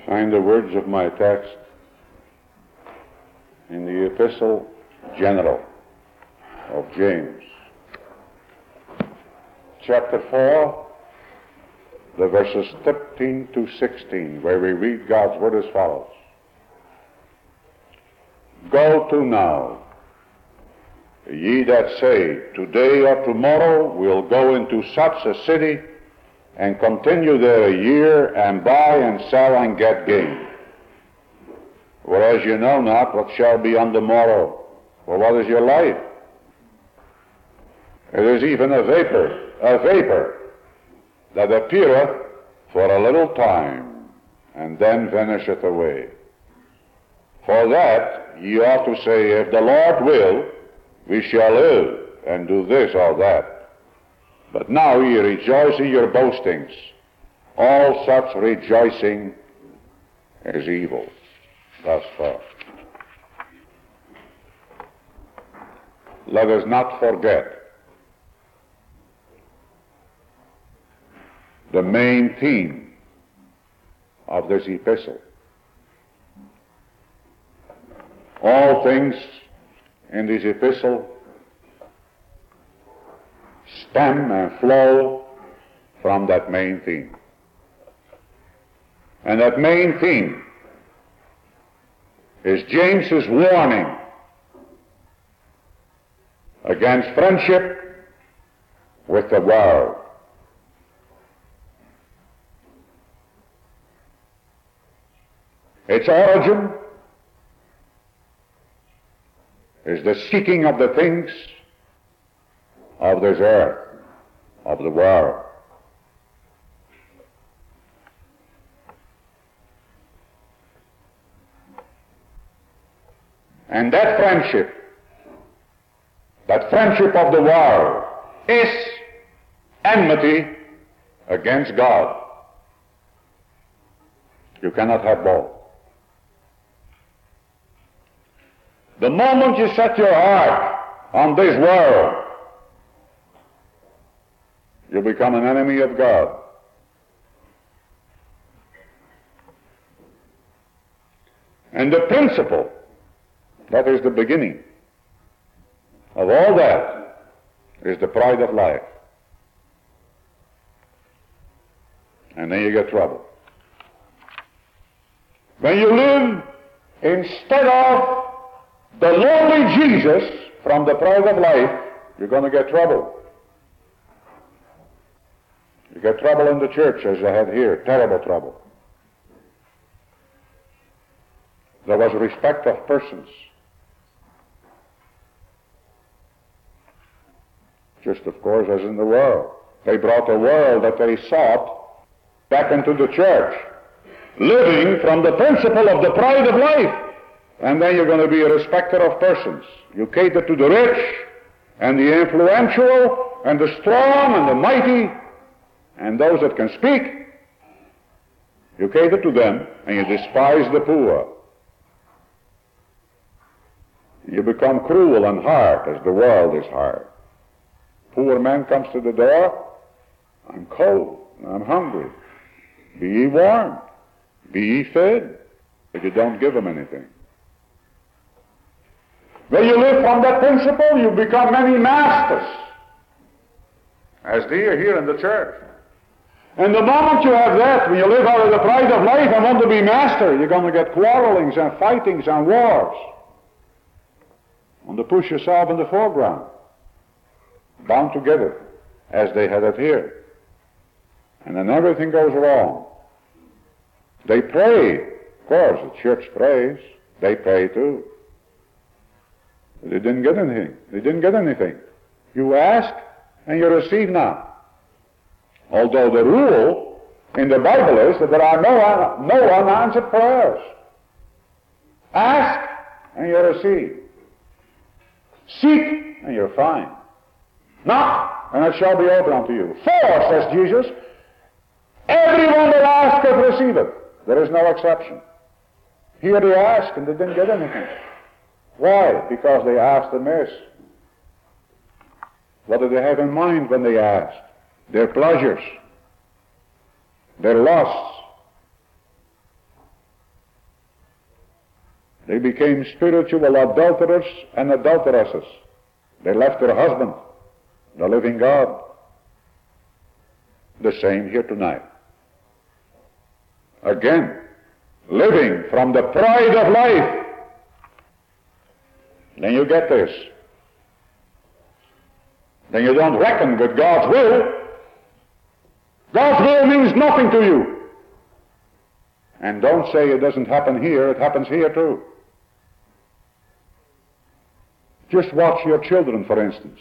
Find the words of my text in the Epistle General of James, chapter 4, the verses 13 to 16, where we read God's word as follows. Go to now, ye that say, today or tomorrow we'll go into such a city and continue there a year and buy and sell and get gain. Whereas you know not what shall be on the morrow. For what is your life? It is even a vapor that appeareth for a little time, and then vanisheth away. For that ye ought to say, if the Lord will, we shall live, and do this or that. But now ye rejoice in your boastings. All such rejoicing is evil. Thus far. Let us not forget the main theme of this epistle. All things in this epistle stem and flow from that main theme. And that main theme is James's warning against friendship with the world. Its origin is the seeking of the things of this earth, of the world. And that friendship of the world is enmity against God. You cannot have both. The moment you set your heart on this world, you become an enemy of God. And the principle, that is the beginning of all that, is the pride of life. And then you get trouble. When you live instead of the lowly Jesus from the pride of life, you're going to get trouble. You get trouble in the church, as I had here, terrible trouble. There was respect of persons. Just, of course, as in the world. They brought the world that they sought back into the church, living from the principle of the pride of life. And then you're going to be a respecter of persons. You cater to the rich and the influential and the strong and the mighty and those that can speak. You cater to them and you despise the poor. You become cruel and hard as the world is hard. Poor man comes to the door, I'm cold, I'm hungry. Be ye warmed, be ye fed, but you don't give him anything. When you live from that principle, you become many masters, as they are here in the church. And the moment you have that, when you live out of the pride of life and want to be master, you're going to get quarrelings and fightings and wars. Want to push yourself in the foreground, bound together, as they had it here. And then everything goes wrong. They pray. Of course, the church prays. They pray too. But they didn't get anything. They didn't get anything. You ask and you receive not. Although the rule in the Bible is that there are no unanswered prayers. Ask and you receive. Seek and you'll find. Knock and it shall be opened unto you. For, says Jesus, everyone that asketh receiveth. There is no exception. Here they asked and they didn't get anything. Why? Because they asked amiss. What did they have in mind when they asked? Their pleasures, their lusts, They became spiritual adulterers and adulteresses. They left their husband, the living God. The same here tonight. Again, living from the pride of life. Then you get this. Then you don't reckon with God's will. God's will means nothing to you. And don't say it doesn't happen here, it happens here too. Just watch your children, for instance.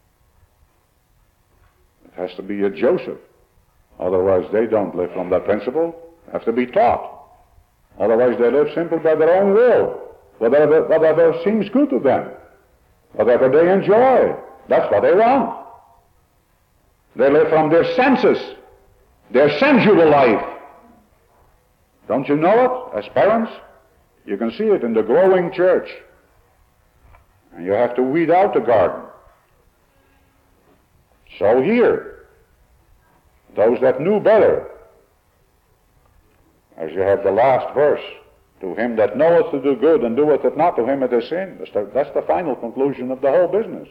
It has to be a Joseph. Otherwise they don't live from that principle. They have to be taught. Otherwise they live simply by their own will. Whatever seems good to them. Whatever they enjoy. That's what they want. They live from their senses. Their sensual life. Don't you know it as parents? You can see it in the growing church. And you have to weed out the garden. So here, those that knew better, as you have the last verse, to him that knoweth to do good and doeth it not, to him it is sin. That's the final conclusion of the whole business.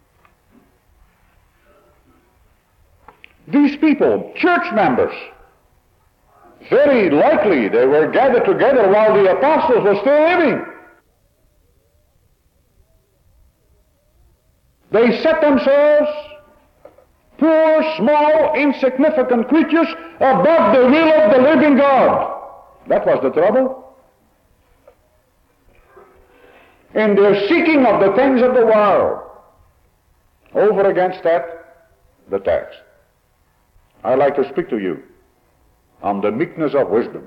These people, church members, very likely they were gathered together while the apostles were still living. They set themselves, poor, small, insignificant creatures, above the will of the living God. That was the trouble. In their seeking of the things of the world. Over against that, the text. I'd like to speak to you on the meekness of wisdom.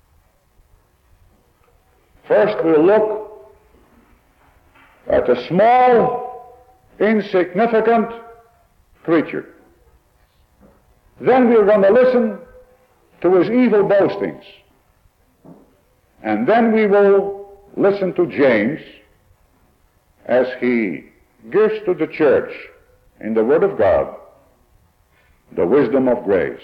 First we'll look at a small, insignificant creature. Then we're going to listen to his evil boastings. And then we will listen to James as he gives to the church in the Word of God the wisdom of grace.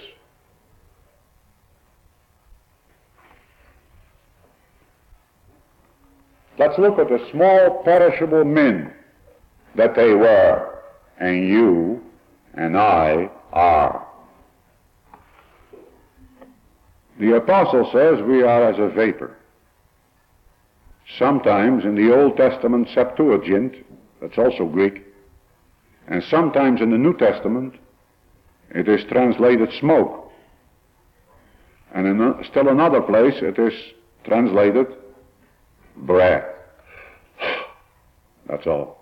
Let's look at the small perishable men that they were, and you and I are. The apostle says we are as a vapor. Sometimes in the Old Testament Septuagint, that's also Greek, and sometimes in the New Testament, it is translated smoke. And in still another place, it is translated breath. That's all.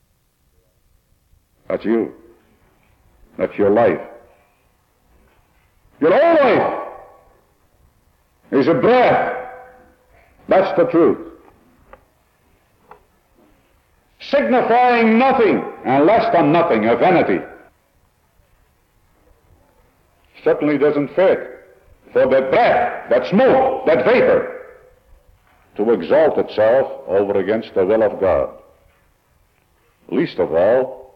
That's you. That's your life. Your whole life is a breath. That's the truth. Signifying nothing and less than nothing, a vanity. Certainly doesn't fit for that breath, that smoke, that vapor, to exalt itself over against the will of God. Least of all,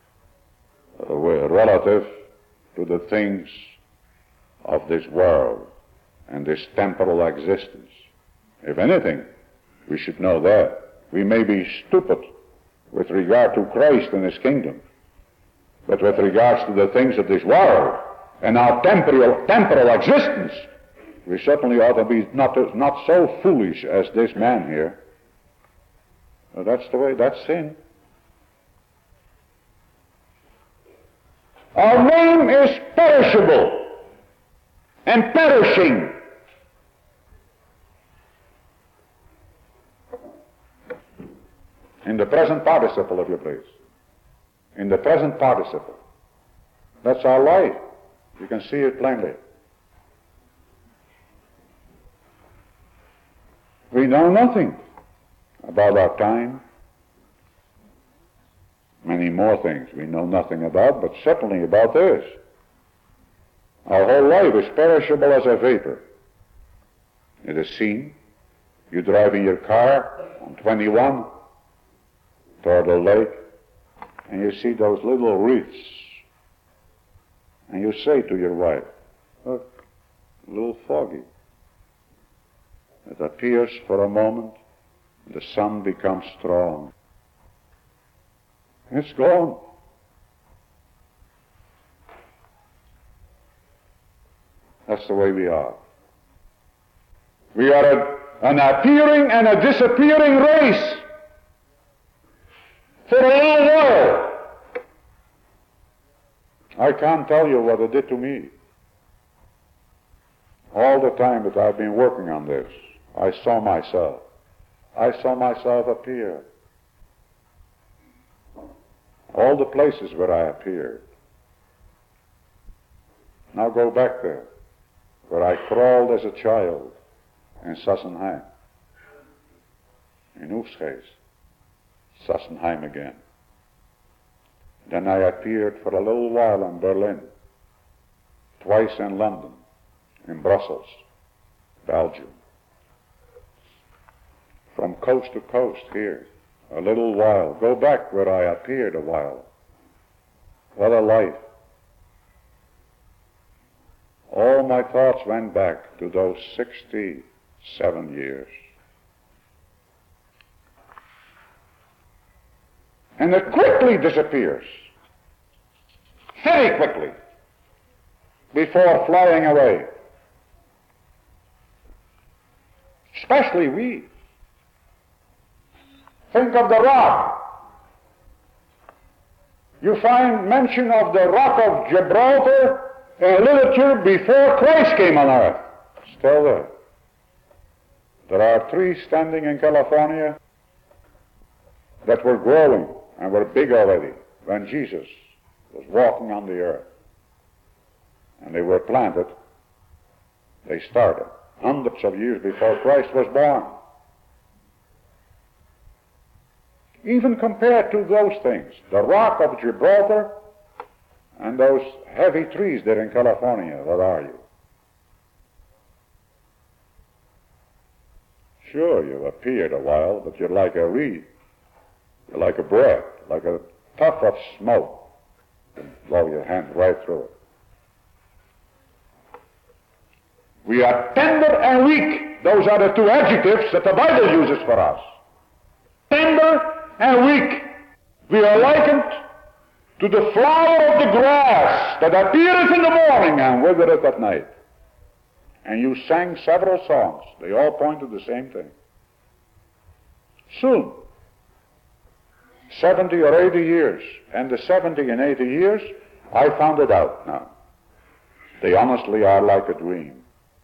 relative to the things of this world and this temporal existence. If anything, we should know that. We may be stupid with regard to Christ and his kingdom, but with regards to the things of this world and our temporal existence, we certainly ought to be not so foolish as this man here. That's the way, that's sin. Our name is perishable and perishing. In the present participle, if you please. In the present participle. That's our life. You can see it plainly. We know nothing about our time. Many more things we know nothing about, but certainly about this. Our whole life is perishable as a vapor. It is seen. You drive in your car on 21 toward the lake, and you see those little reefs. And you say to your wife, look, a little foggy. It appears for a moment The sun becomes strong. It's gone. That's the way we are. We are an appearing and a disappearing race for a long while. I can't tell you what it did to me. All the time that I've been working on this, I saw myself appear. All the places where I appeared. Now go back there, where I crawled as a child in Sassenheim, in Oostgeest, Sassenheim again. Then I appeared for a little while in Berlin, twice in London, in Brussels, Belgium. From coast to coast here, a little while. Go back where I appeared a while. What a life. All my thoughts went back to those 67 years. And it quickly disappears. Very quickly. Before flying away. Especially we. Think of the rock. You find mention of the rock of Gibraltar in literature before Christ came on earth. Still there. There are 3 standing in California that were growing and were big already when Jesus was walking on the earth. And they were planted. They started hundreds of years before Christ was born. Even compared to those things, the rock of Gibraltar and those heavy trees there in California, what are you? Sure, you appeared a while, but you're like a reed. You're like a breath, like a puff of smoke. You can blow your hand right through it. We are tender and weak. Those are the 2 adjectives that the Bible uses for us. Tender and weak. We are likened to the flower of the grass that appeareth in the morning and withereth at night. And you sang several songs. They all point to the same thing. Soon, 70 or 80 years, and the 70 and 80 years, I found it out now. They honestly are like a dream.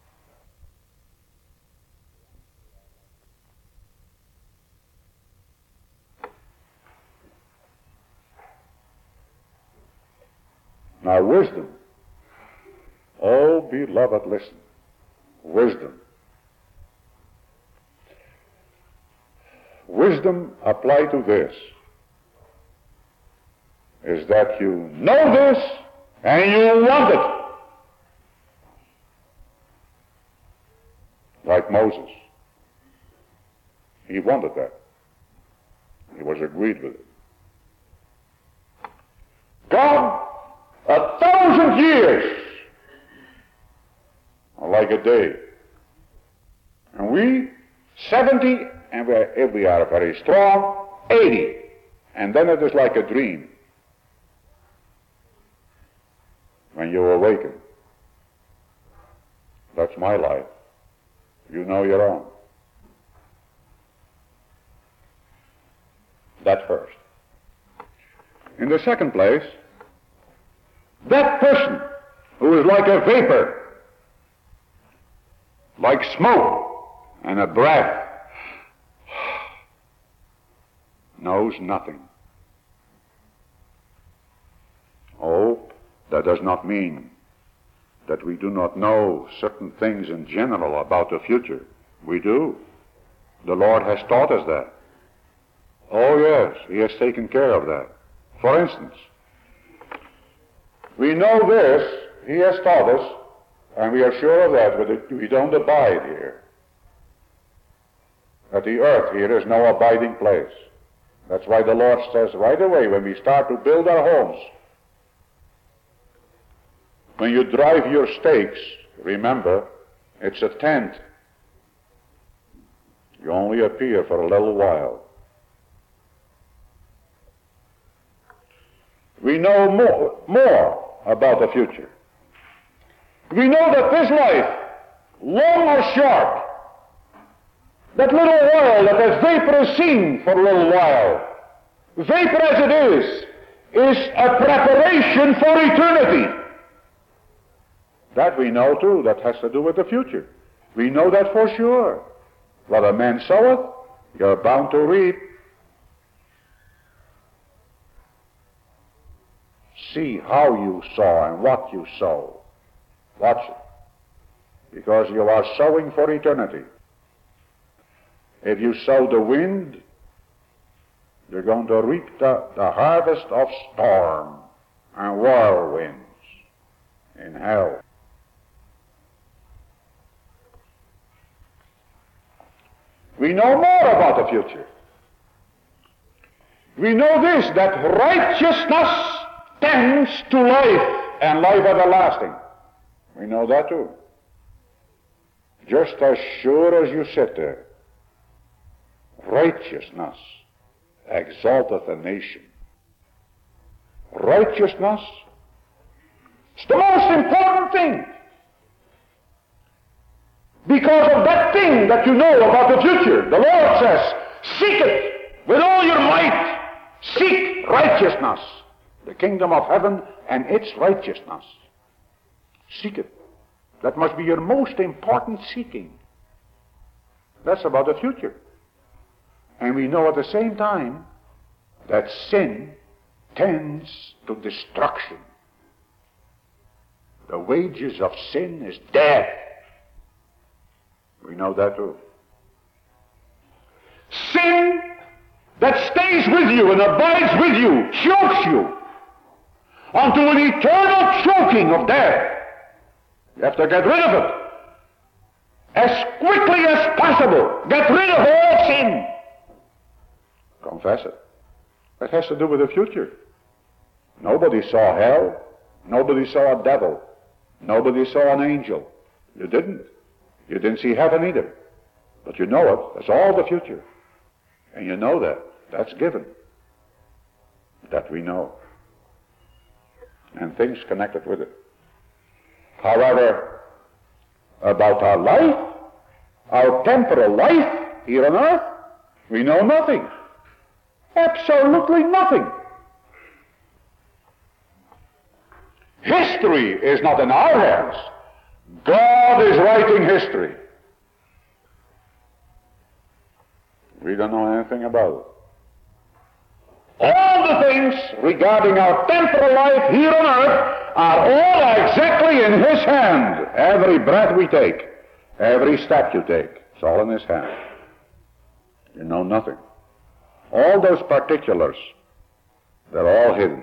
Now, wisdom. Oh, beloved, listen. Wisdom. Wisdom applied to this is that you know this and you want it. Like Moses. He wanted that. He was agreed with it. God, 1,000 years are like a day. And we, 70, and if we are very strong, 80. And then it is like a dream. When you awaken. That's my life. You know your own. That first. In the second place, that person who is like a vapor, like smoke and a breath, knows nothing. Oh, that does not mean that we do not know certain things in general about the future. We do. The Lord has taught us that. Oh yes, He has taken care of that. For instance, we know this, He has taught us, and we are sure of that, but we don't abide here. That the earth here is no abiding place. That's why the Lord says right away when we start to build our homes, when you drive your stakes, remember, it's a tent. You only appear for a little while. We know more about the future. We know that this life, long or short, that little while that as vapor is seen for a little while, vapor as it is a preparation for eternity. That we know too. That has to do with the future. We know that for sure. What a man soweth, you're bound to reap. See how you sow and what you sow. Watch it. Because you are sowing for eternity. If you sow the wind, you're going to reap the harvest of storm and whirlwinds in hell. We know more about the future. We know this, that righteousness tends to life and life everlasting. We know that too. Just as sure as you sit there, righteousness exalteth a nation. Righteousness is the most important thing. Because of that thing that you know about the future, the Lord says, seek it with all your might. Seek righteousness, the kingdom of heaven and its righteousness. Seek it. That must be your most important seeking. That's about the future. And we know at the same time that sin tends to destruction. The wages of sin is death. We know that too. Sin that stays with you and abides with you, chokes you unto an eternal choking of death. You have to get rid of it as quickly as possible. Get rid of all sin. Confess it. That has to do with the future. Nobody saw hell. Nobody saw a devil. Nobody saw an angel. You didn't. You didn't see heaven either. But you know it. That's all the future. And you know that. That's given. That we know. And things connected with it. However, about our life, our temporal life here on earth, we know nothing. Absolutely nothing. History is not in our hands. God is writing history. We don't know anything about it. All the things regarding our temporal life here on earth are all exactly in His hand. Every breath we take, every step you take, it's all in His hand. You know nothing. All those particulars, they're all hidden.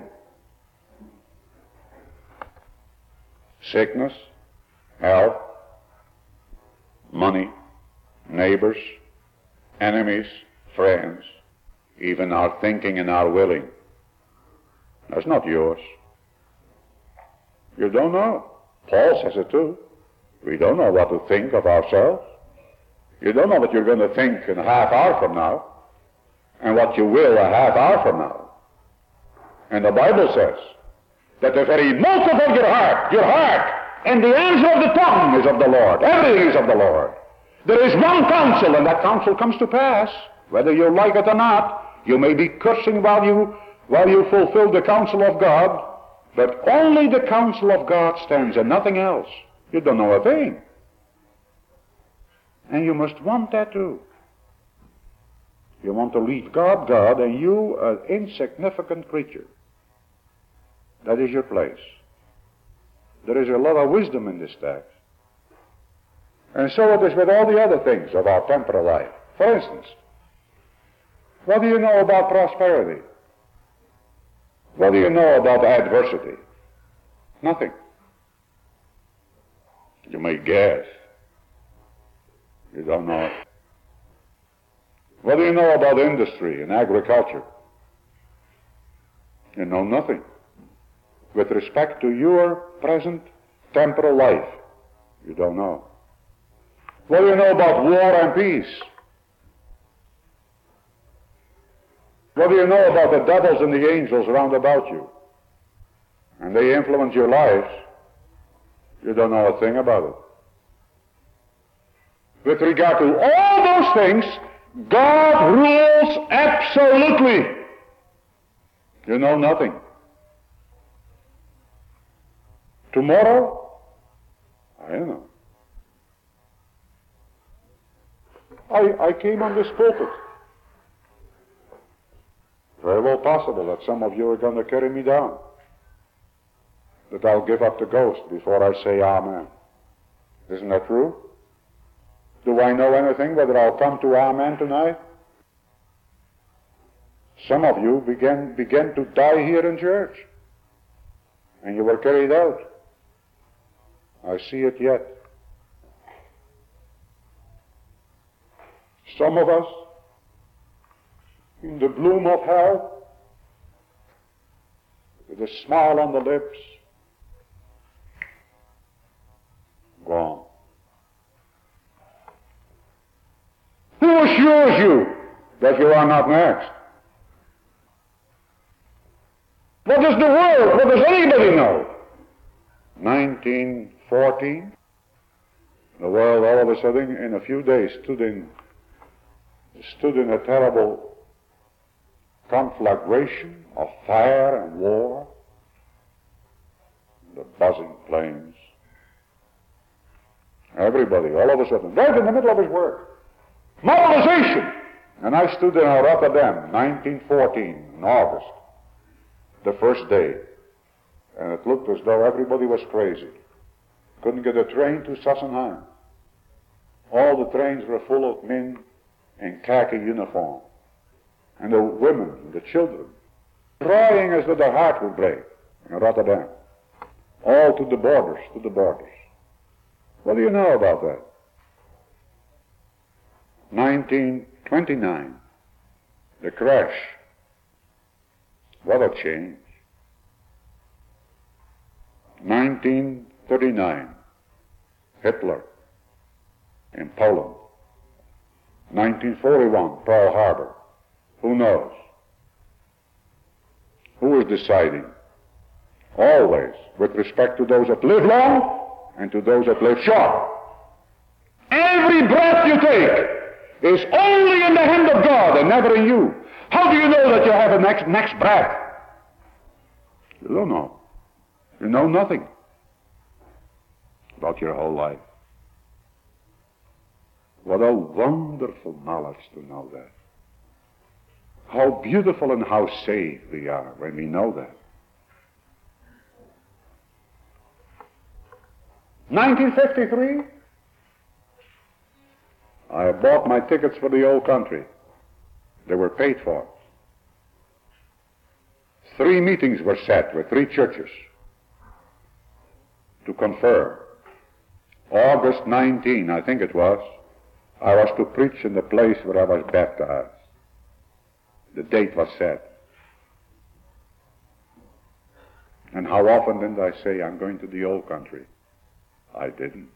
Sickness, health, money, neighbors, enemies, friends, even our thinking and our willing. That's not yours. You don't know. Paul says it too. We don't know what to think of ourselves. You don't know what you're going to think in a half hour from now, and what you will a half hour from now. And the Bible says that the very motive of your heart, and the answer of the tongue is of the Lord. Everything is of the Lord. There is one counsel, and that counsel comes to pass, whether you like it or not. You may be cursing while you fulfill the counsel of God, but only the counsel of God stands and nothing else. You don't know a thing. And you must want that too. You want to leave God, God, and you an insignificant creature. That is your place. There is a lot of wisdom in this text. And so it is with all the other things of our temporal life. For instance, what do you know about prosperity? What do you know about adversity? Nothing. You may guess. You don't know it. What do you know about industry and agriculture? You know nothing. With respect to your present temporal life, you don't know. What do you know about war and peace? What do you know about the devils and the angels round about you? And they influence your lives. You don't know a thing about it. With regard to all those things, God rules absolutely. You know nothing. Tomorrow, I don't know. I came on this pulpit. Very well possible that some of you are going to carry me down. That I'll give up the ghost before I say amen. Isn't that true? Do I know anything whether I'll come to amen tonight? Some of you began to die here in church. And you were carried out. I see it yet. Some of us, in the bloom of health, with a smile on the lips, gone. Who assures you that you are not next? What does the world, what does anybody know? 1914, the world all of a sudden in a few days stood in a terrible conflagration of fire and war, the buzzing planes. Everybody, all of a sudden, right in the middle of his work. Mobilization! And I stood in Rotterdam, 1914, in August, the first day. And it looked as though everybody was crazy. Couldn't get a train to Sassenheim. All the trains were full of men in khaki uniform. And the women and the children, crying as though their heart would break in Rotterdam. All to the borders, to the borders. What do you know about that? 1929, the crash. What a change. 1939, Hitler in Poland. 1941, Pearl Harbor. Who knows? Who is deciding? Always with respect to those that live long and to those that live short. Every breath you take is only in the hand of God and never in you. How do you know that you have a next breath? You don't know. You know nothing about your whole life. What a wonderful knowledge to know that. How beautiful and how safe we are when we know that. 1953, I bought my tickets for the old country. They were paid for. 3 meetings were set with 3 churches to confer. August 19, I think it was, I was to preach in the place where I was baptized. The date was set. And how often didn't I say, I'm going to the old country? I didn't.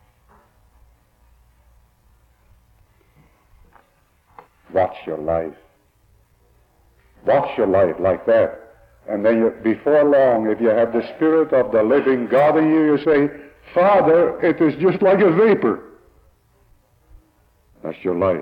Watch your life. Watch your life like that. And then before long, if you have the Spirit of the living God in you, you say, Father, it is just like a vapor. That's your life.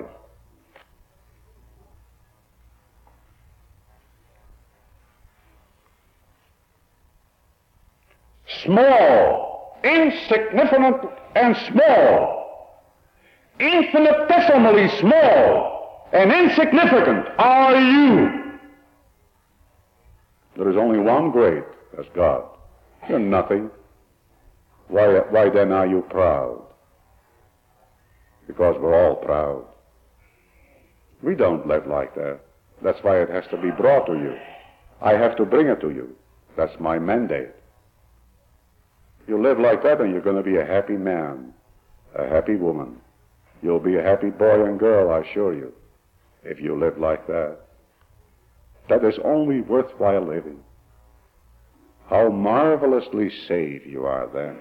Small, insignificant and small, infinitesimally small and insignificant are you. There is only one great, that's God. You're nothing. Why then are you proud? Because we're all proud. We don't live like that. That's why it has to be brought to you. I have to bring it to you. That's my mandate. You live like that and you're going to be a happy man, a happy woman. You'll be a happy boy and girl, I assure you, if you live like that. That is only worthwhile living. How marvelously saved you are then.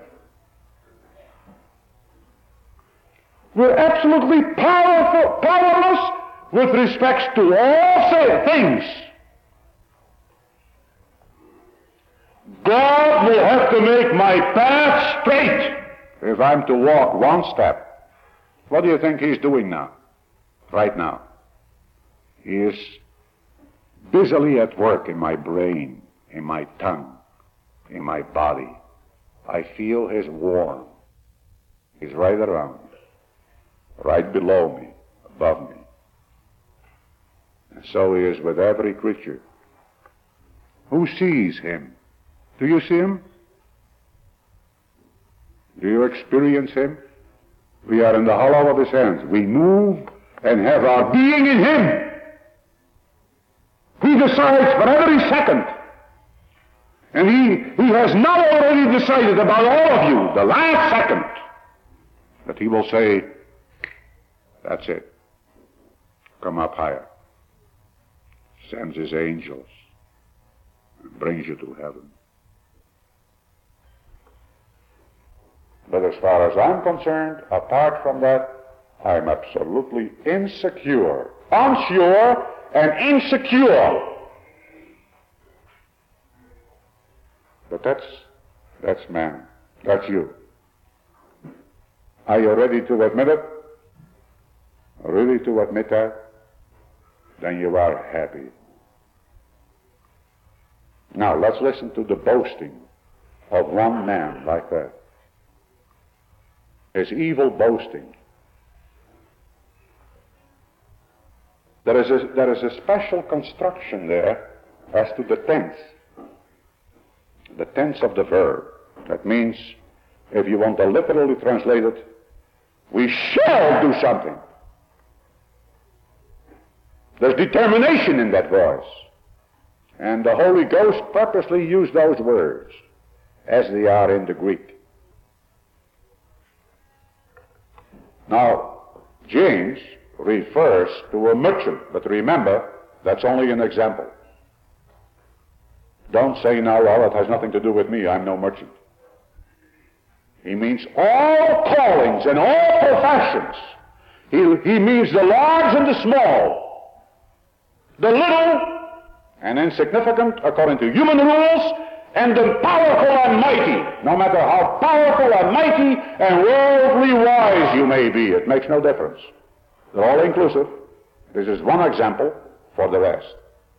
We're absolutely powerless with respect to all things, God will have to make my path straight if I'm to walk one step. What do you think he's doing now? Right now. He is busily at work in my brain, in my tongue, in my body. I feel his warmth. He's right around me, right below me, above me. And so he is with every creature. Who sees him? Do you see him? Do you experience him? We are in the hollow of his hands. We move and have our being in him. He decides for every second. And he has not already decided about all of you, the last second, that he will say, that's it. Come up higher. Sends his angels and brings you to heaven. But as far as I'm concerned, apart from that, I'm absolutely insecure, unsure, and insecure. But that's man. That's you. Are you ready to admit it? Ready to admit that? Then you are happy. Now let's listen to the boasting of one man like that. His evil boasting. There is a special construction there as to the tense. The tense of the verb. That means, if you want to literally translate it, we shall do something. There's determination in that voice. And the Holy Ghost purposely used those words as they are in the Greek. Now, James refers to a merchant, but remember, that's only an example. Don't say now, well, it has nothing to do with me, I'm no merchant. He means all callings and all professions. He means the large and the small, the little and insignificant according to human rules, and the powerful and mighty. No matter how powerful and mighty and worldly wise you may be, it makes no difference. They're all inclusive. This is one example for the rest.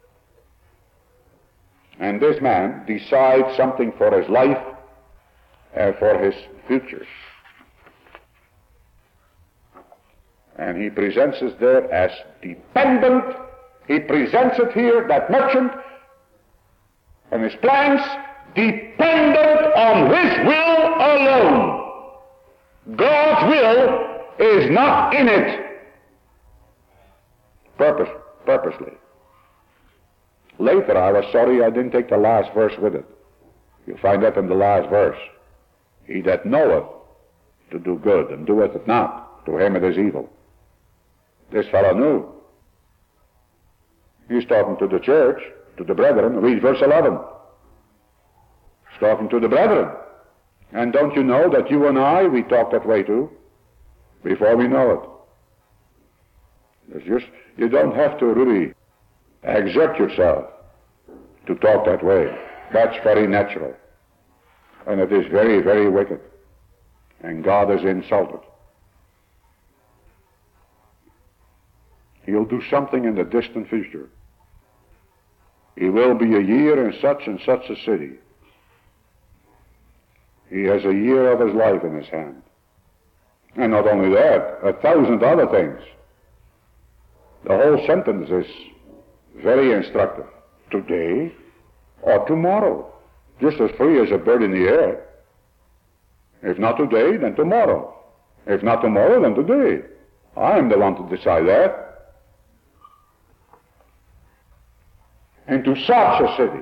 And this man decides something for his life and for his future. And he presents us there as dependent. He presents it here, that merchant, and his plans, dependent on his will alone. God's will is not in it. Purposely. Later I was sorry I didn't take the last verse with it. You'll find that in the last verse. He that knoweth to do good and doeth it not, to him it is evil. This fellow knew. He's talking to the church, to the brethren. Read verse 11. He's talking to the brethren. And don't you know that you and I, we talk that way too, before we know it. It's just, you don't have to really exert yourself to talk that way. That's very natural. And it is very, very wicked. And God is insulted. He'll do something in the distant future. He will be a year in such and such a city. He has a year of his life in his hand. And not only that, 1,000 other things. The whole sentence is very instructive. Today or tomorrow. Just as free as a bird in the air. If not today, then tomorrow. If not tomorrow, then today. I am the one to decide that. Into such a city.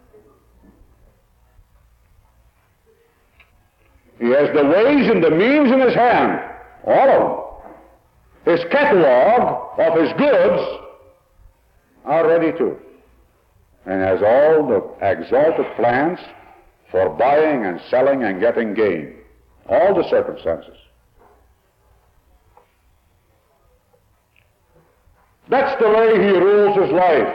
He has the ways and the means in his hand. All of them. His catalog of his goods are ready too. And has all the exalted plans for buying and selling and getting gain. All the circumstances. That's the way he rules his life.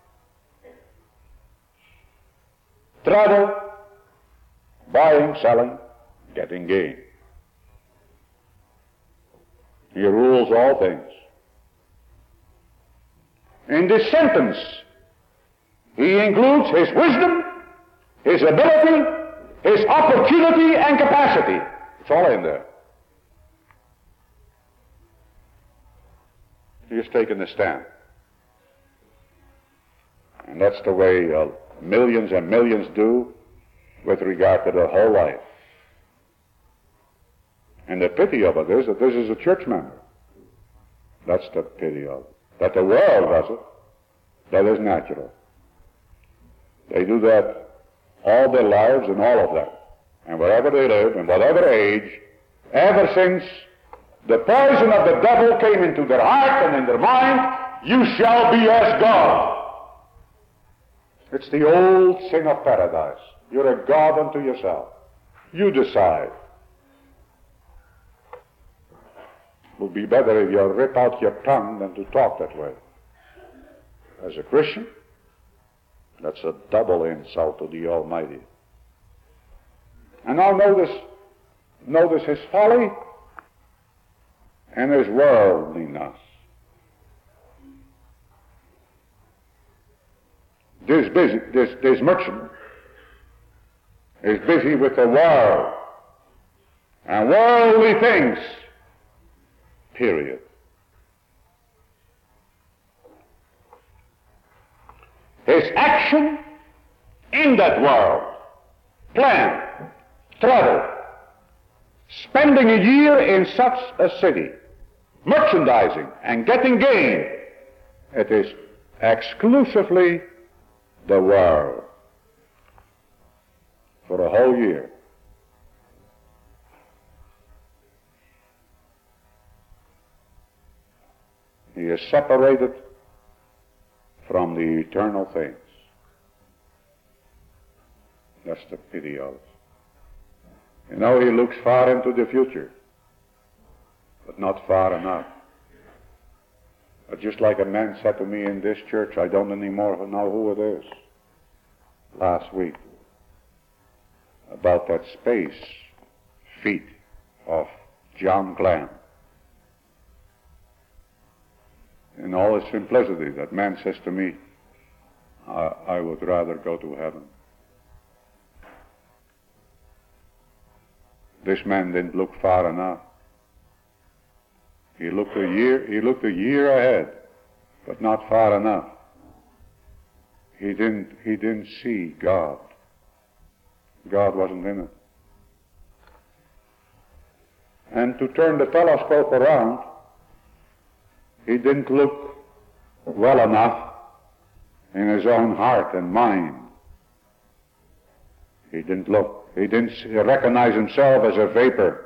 Travel, buying, selling, getting gain. He rules all things. In this sentence, he includes his wisdom, his ability, his opportunity and capacity. It's all in there. He's taken a stand. And that's the way millions and millions do with regard to their whole life. And the pity of it is that this is a church member. That's the pity of it. That the world does it, that is natural. They do that all their lives and all of that. And wherever they live, in whatever age, ever since the poison of the devil came into their heart and in their mind, you shall be as God. It's the old sin of paradise. You're a God unto yourself. You decide. It would be better if you rip out your tongue than to talk that way. As a Christian, that's a double insult to the Almighty. And now notice his folly and his worldliness. This merchant is busy with the world and worldly things, period. His action in that world, plan, travel, spending a year in such a city, merchandising and getting gain, it is exclusively the world for a whole year. He is separated from the eternal things. That's the pity of it. You know, he looks far into the future, but not far enough. But just like a man said to me in this church, I don't anymore know who it is, last week, about that space feat of John Glenn. In all its simplicity, that man says to me, I would rather go to heaven. This man didn't look far enough. He looked a year ahead, but not far enough. He didn't see God. God wasn't in it. And to turn the telescope around, he didn't look well enough in his own heart and mind. He didn't recognize himself as a vapor.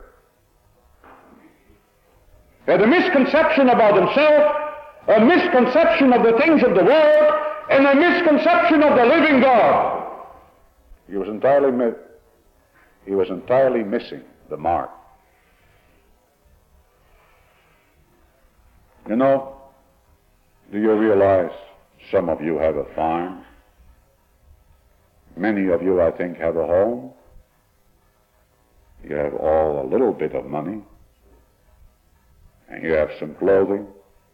He had a misconception about himself, a misconception of the things of the world, and a misconception of the living God. He was entirely missing the mark. You know, do you realize some of you have a farm? Many of you, I think, have a home. You have all a little bit of money. And you have some clothing.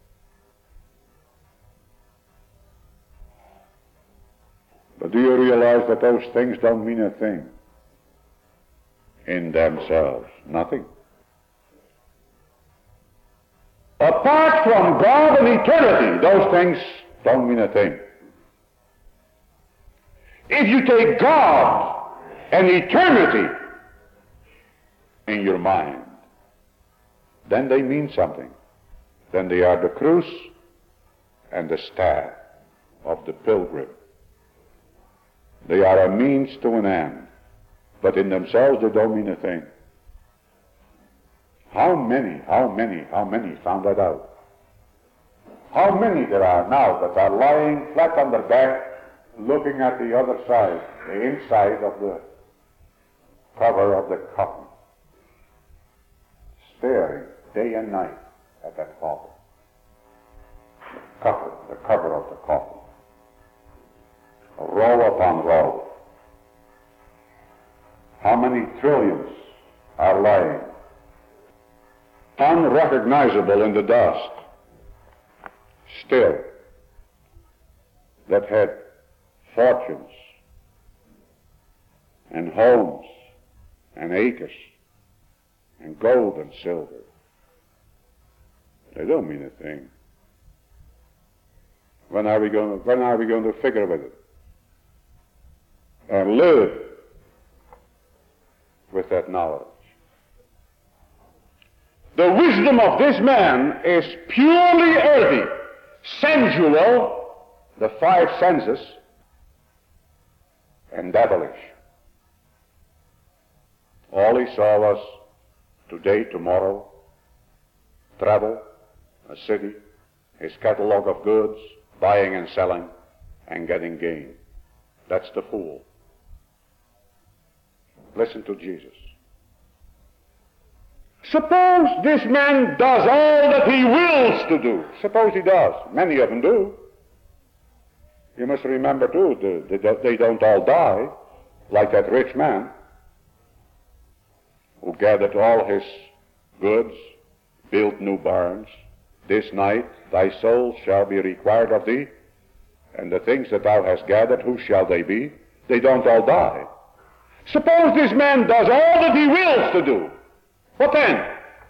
But do you realize that those things don't mean a thing in themselves? Nothing. Apart from God and eternity, those things don't mean a thing. If you take God and eternity in your mind, then they mean something. Then they are the cruise and the staff of the pilgrim. They are a means to an end, but in themselves they don't mean a thing. How many found that out? How many there are now that are lying flat on their back, looking at the other side, the inside of the cover of the coffin, staring day and night at that coffin. the cover of the coffin. Row upon row. How many trillions are lying unrecognizable in the dust, still, that had fortunes and homes and acres and gold and silver. They don't mean a thing. When are we going to figure with it and live with that knowledge? The wisdom of this man is purely earthy, sensual, the five senses, and devilish. All he saw was today, tomorrow, travel, a city, his catalog of goods, buying and selling, and getting gain. That's the fool. Listen to Jesus. Suppose this man does all that he wills to do. Suppose he does. Many of them do. You must remember too, they don't all die, like that rich man who gathered all his goods, built new barns. This night thy soul shall be required of thee, and the things that thou hast gathered, whose shall they be? They don't all die. Suppose this man does all that he wills to do. What then?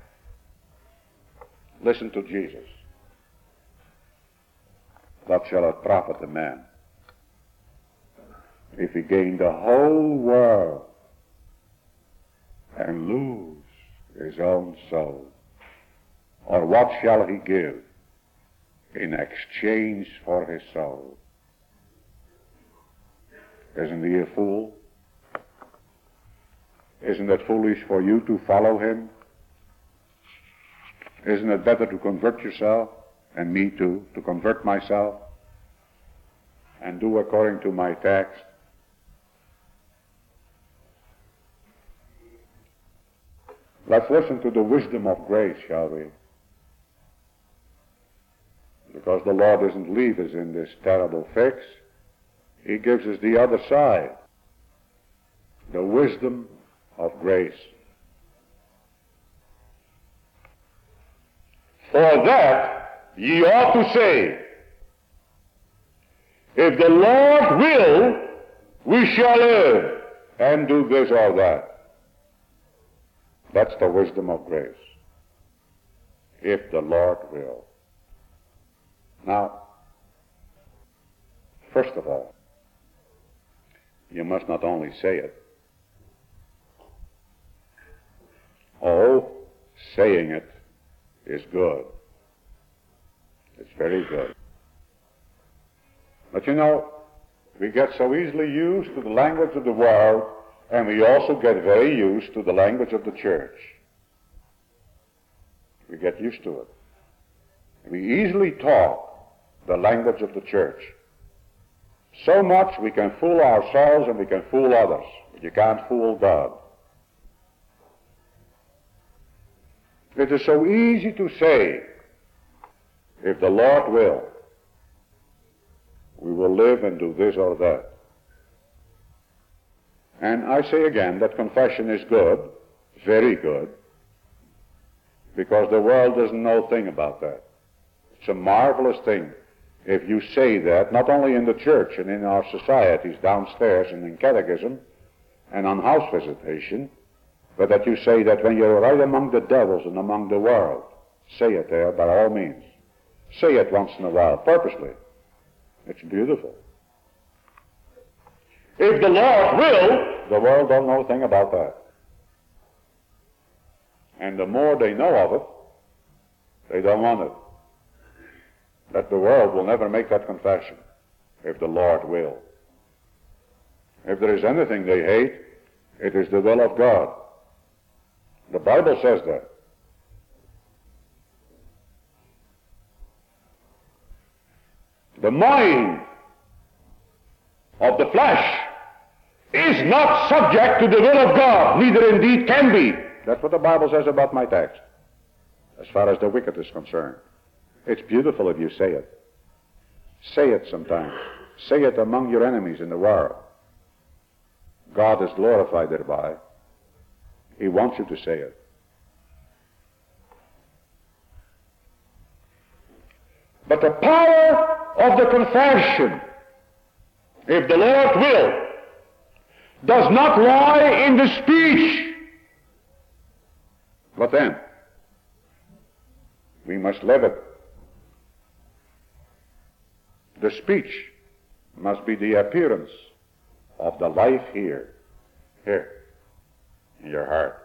Listen to Jesus. What shall it profit a man if he gain the whole world and lose his own soul? Or what shall he give in exchange for his soul? Isn't he a fool? Isn't it foolish for you to follow him? Isn't it better to convert yourself, and me too, to convert myself, and do according to my text? Let's listen to the wisdom of grace, shall we? Because the Lord doesn't leave us in this terrible fix. He gives us the other side. The wisdom of grace. For that ye ought to say, if the Lord will, we shall live and do this or that. That's the wisdom of grace. If the Lord will. Now, first of all, you must not only say it. Oh, saying it is good. It's very good. But you know, we get so easily used to the language of the world, and we also get very used to the language of the church. We get used to it. We easily talk the language of the church. So much we can fool ourselves and we can fool others, but you can't fool God. It is so easy to say, if the Lord will, we will live and do this or that. And I say again that confession is good, very good, because the world doesn't know a thing about that. It's a marvelous thing if you say that, not only in the church and in our societies downstairs and in catechism and on house visitation, but that you say that when you're right among the devils and among the world, say it there by all means. Say it once in a while, purposely. It's beautiful. If the Lord will, the world don't know a thing about that. And the more they know of it, they don't want it. That the world will never make that confession, if the Lord will. If there is anything they hate, it is the will of God. The Bible says that. The mind of the flesh is not subject to the will of God, neither indeed can be. That's what the Bible says about my text, as far as the wicked is concerned. It's beautiful if you say it. Say it sometimes. Say it among your enemies in the world. God is glorified thereby. He wants you to say it. But the power of the confession, if the Lord will, does not lie in the speech. But then, we must live it. The speech must be the appearance of the life here, in your heart,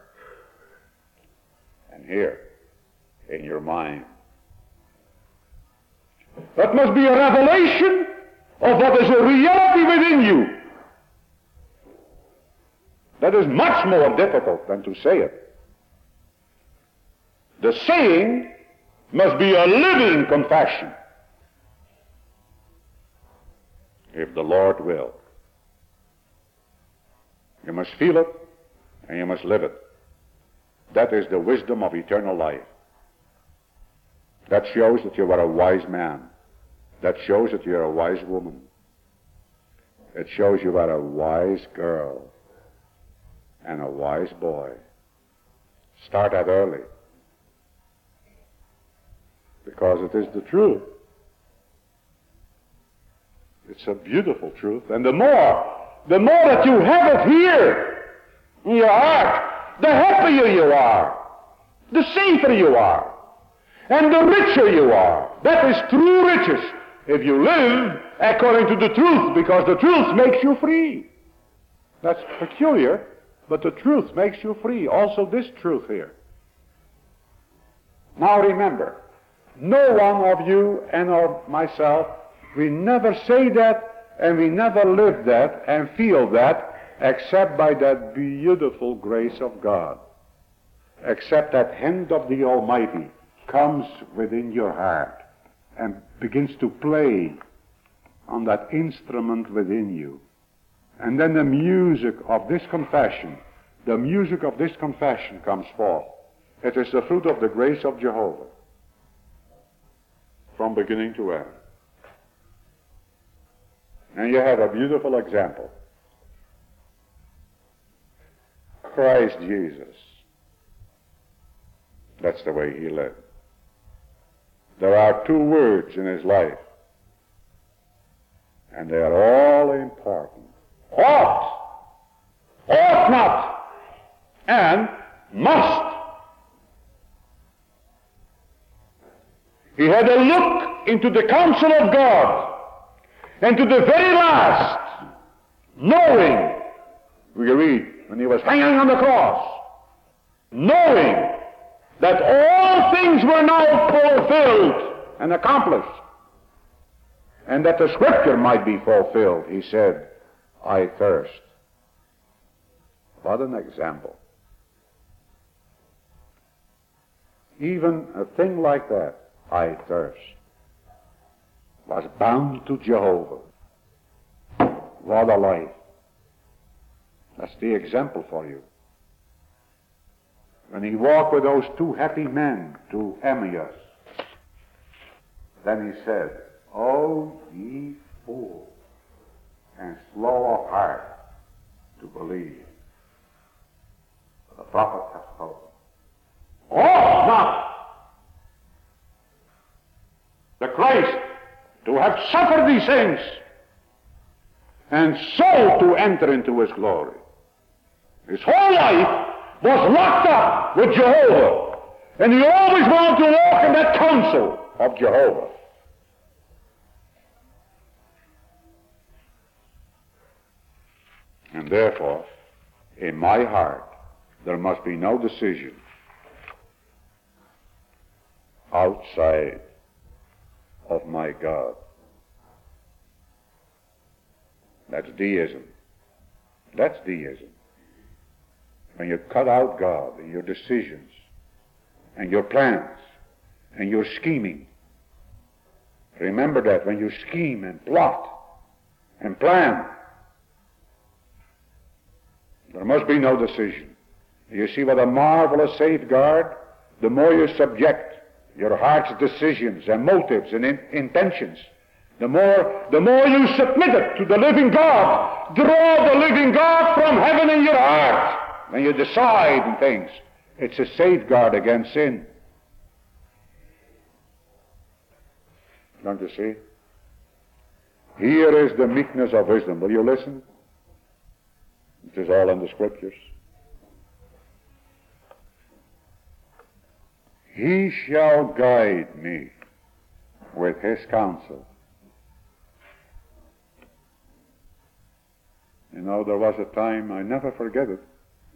and here, in your mind. That must be a revelation of what is a reality within you. That is much more difficult than to say it. The saying must be a living confession. If the Lord will. You must feel it and you must live it. That is the wisdom of eternal life. That shows that you are a wise man. That shows that you are a wise woman. It shows you are a wise girl and a wise boy. Start that early. Because it is the truth. It's a beautiful truth. And the more that you have it here in your heart, the happier you are, the safer you are, and the richer you are. That is true riches if you live according to the truth, because the truth makes you free. That's peculiar, but the truth makes you free. Also this truth here. Now remember, no one of you and or myself, we never say that and we never live that and feel that except by that beautiful grace of God. Except that hand of the Almighty comes within your heart and begins to play on that instrument within you. And then the music of this confession comes forth. It is the fruit of the grace of Jehovah from beginning to end. And you have a beautiful example. Christ Jesus. That's the way he lived. There are two words in his life, and they are all important. Ought not, and must. He had a look into the counsel of God, and to the very last, knowing, we read, when he was hanging on the cross, knowing that all things were now fulfilled and accomplished, and that the scripture might be fulfilled, he said, I thirst. What an example. Even a thing like that, I thirst, was bound to Jehovah. What a life. That's the example for you. When he walked with those two happy men to Emmaus, then he said, O ye fools, and slow of heart to believe. The prophet hath spoken. Ought not the Christ to have suffered these things, and so to enter into his glory. His whole life was locked up with Jehovah, and he always wanted to walk in that counsel of Jehovah. And therefore, in my heart, there must be no decision outside of my God. That's deism. That's deism. When you cut out God and your decisions and your plans and your scheming. Remember that when you scheme and plot and plan, there must be no decision. You see what a marvelous safeguard? The more you subject your heart's decisions and motives and intentions The more you submit it to the living God, draw the living God from heaven in your heart. When you decide in things, it's a safeguard against sin. Don't you see? Here is the meekness of wisdom. Will you listen? It is all in the scriptures. He shall guide me with his counsel. You know, there was a time, I never forget it.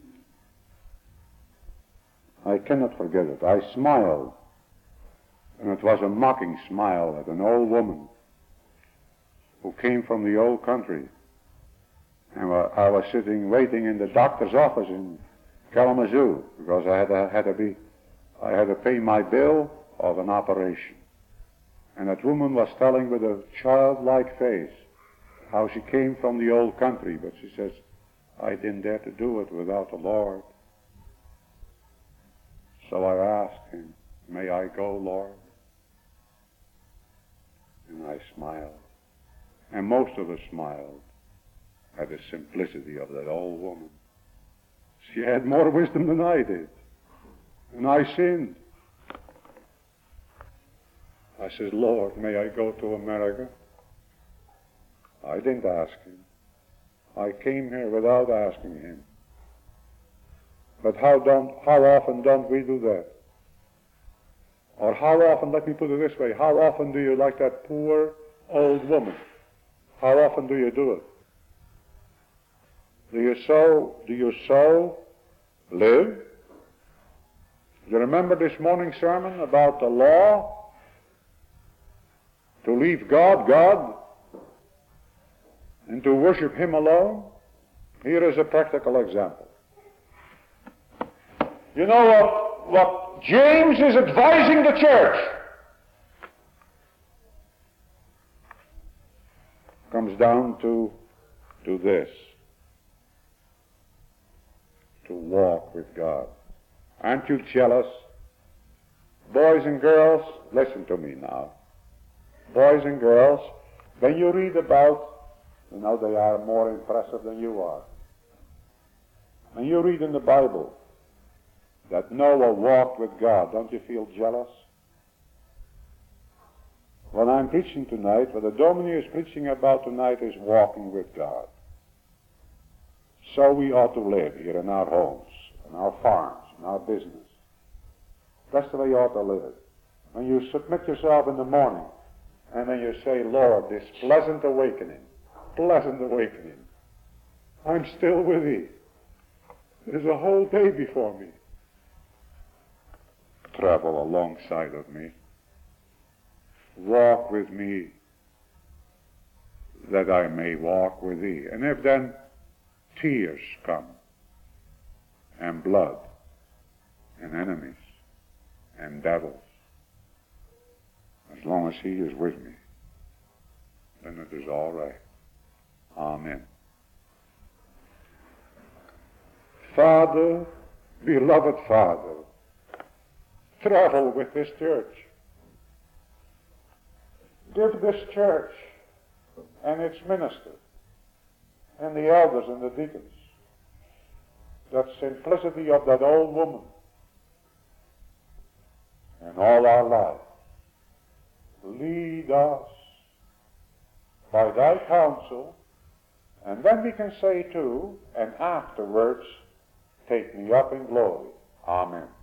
I cannot forget it. I smiled, and it was a mocking smile at an old woman who came from the old country. And I was sitting waiting in the doctor's office in Kalamazoo because I had to pay my bill of an operation. And that woman was telling with a childlike face how she came from the old country, but she says, I didn't dare to do it without the Lord. So I asked him, may I go, Lord? And I smiled. And most of us smiled at the simplicity of that old woman. She had more wisdom than I did. And I sinned. I said, Lord, may I go to America? I didn't ask him. I came here without asking him. But how often don't we do that? Or how often, let me put it this way, how often do you like that poor old woman? How often do you do it? Do you so live? You remember this morning's sermon about the law? To leave God, and to worship him alone? Here is a practical example. You know what James is advising the church? Comes down to this. To walk with God. Aren't you jealous? Boys and girls, listen to me now. Boys and girls, when you read about, you know, they are more impressive than you are. When you read in the Bible that Noah walked with God, don't you feel jealous? What I'm preaching tonight, what the Domini is preaching about tonight is walking with God. So we ought to live here in our homes, in our farms, in our business. That's the way you ought to live. When you submit yourself in the morning, and then you say, Lord, this pleasant awakening, I'm still with thee. There's a whole day before me. Travel alongside of me. Walk with me, that I may walk with thee. And if then tears come, and blood, and enemies, and devils, as long as he is with me, then it is all right. Amen. Father, beloved Father, travel with this church. Give this church and its minister and the elders and the deacons that simplicity of that old woman in all our life. Lead us by thy counsel, and then we can say too, and afterwards, take me up in glory. Amen.